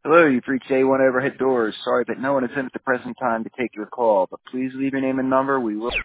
Hello, you've reached A1 Overhead Doors. Sorry that no one is in at the present time to take your call, but please leave your name and number. We will